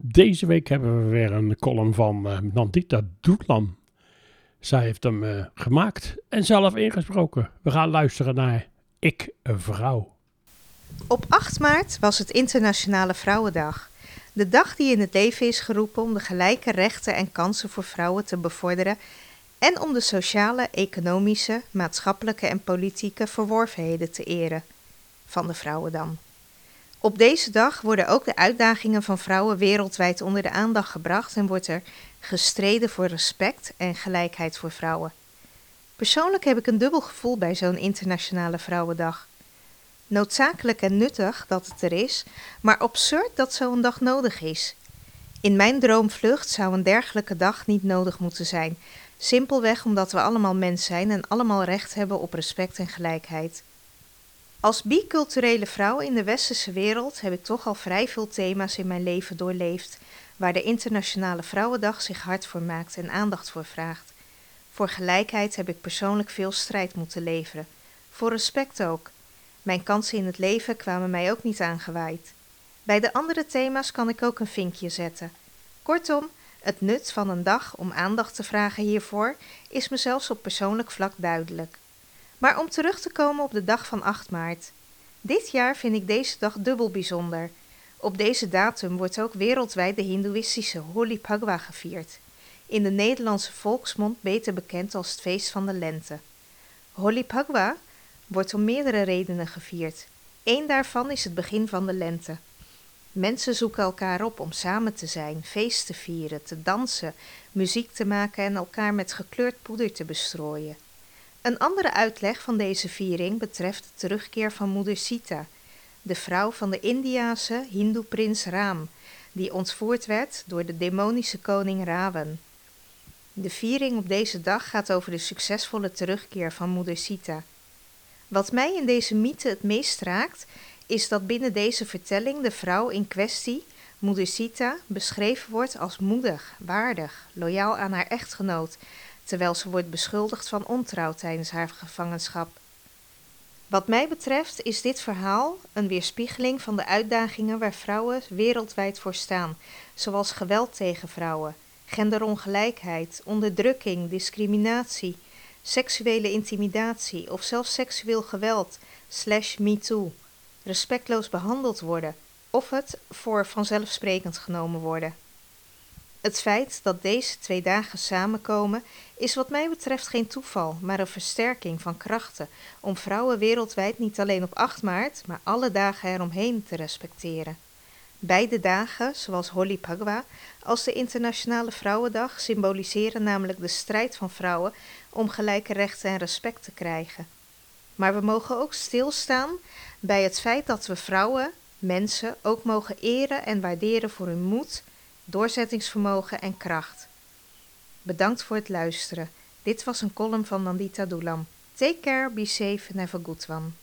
Deze week hebben we weer een column van Nandita Doetlam. Zij heeft hem gemaakt en zelf ingesproken. We gaan luisteren naar Ik, een vrouw. Op 8 maart was het Internationale Vrouwendag. De dag die in het leven is geroepen om de gelijke rechten en kansen voor vrouwen te bevorderen en om de sociale, economische, maatschappelijke en politieke verworvenheden te eren. Van de vrouwen dan. Op deze dag worden ook de uitdagingen van vrouwen wereldwijd onder de aandacht gebracht en wordt er gestreden voor respect en gelijkheid voor vrouwen. Persoonlijk heb ik een dubbel gevoel bij zo'n Internationale Vrouwendag. Noodzakelijk en nuttig dat het er is, maar absurd dat zo'n dag nodig is. In mijn droomvlucht zou een dergelijke dag niet nodig moeten zijn, simpelweg omdat we allemaal mens zijn en allemaal recht hebben op respect en gelijkheid. Als biculturele vrouw in de westerse wereld heb ik toch al vrij veel thema's in mijn leven doorleefd, waar de Internationale Vrouwendag zich hard voor maakt en aandacht voor vraagt. Voor gelijkheid heb ik persoonlijk veel strijd moeten leveren. Voor respect ook. Mijn kansen in het leven kwamen mij ook niet aangewaaid. Bij de andere thema's kan ik ook een vinkje zetten. Kortom, het nut van een dag om aandacht te vragen hiervoor is me zelfs op persoonlijk vlak duidelijk. Maar om terug te komen op de dag van 8 maart. Dit jaar vind ik deze dag dubbel bijzonder. Op deze datum wordt ook wereldwijd de hindoeïstische Holi Phagwa gevierd. In de Nederlandse volksmond beter bekend als het feest van de lente. Holi Phagwa wordt om meerdere redenen gevierd. Eén daarvan is het begin van de lente. Mensen zoeken elkaar op om samen te zijn, feest te vieren, te dansen, muziek te maken en elkaar met gekleurd poeder te bestrooien. Een andere uitleg van deze viering betreft de terugkeer van moeder Sita, de vrouw van de Indiase hindoe-prins Ram, die ontvoerd werd door de demonische koning Ravan. De viering op deze dag gaat over de succesvolle terugkeer van moeder Sita. Wat mij in deze mythe het meest raakt, is dat binnen deze vertelling de vrouw in kwestie, moeder Sita, beschreven wordt als moedig, waardig, loyaal aan haar echtgenoot, terwijl ze wordt beschuldigd van ontrouw tijdens haar gevangenschap. Wat mij betreft is dit verhaal een weerspiegeling van de uitdagingen waar vrouwen wereldwijd voor staan, zoals geweld tegen vrouwen, genderongelijkheid, onderdrukking, discriminatie, seksuele intimidatie of zelfs seksueel geweld, /MeToo, respectloos behandeld worden of het voor vanzelfsprekend genomen worden. Het feit dat deze 2 dagen samenkomen is wat mij betreft geen toeval, maar een versterking van krachten om vrouwen wereldwijd niet alleen op 8 maart, maar alle dagen eromheen te respecteren. Beide dagen, zowel Holi Phagwa als de Internationale Vrouwendag, symboliseren namelijk de strijd van vrouwen om gelijke rechten en respect te krijgen. Maar we mogen ook stilstaan bij het feit dat we vrouwen, mensen, ook mogen eren en waarderen voor hun moed, doorzettingsvermogen en kracht. Bedankt voor het luisteren. Dit was een column van Nandita Doetlam. Take care, be safe and have a good one.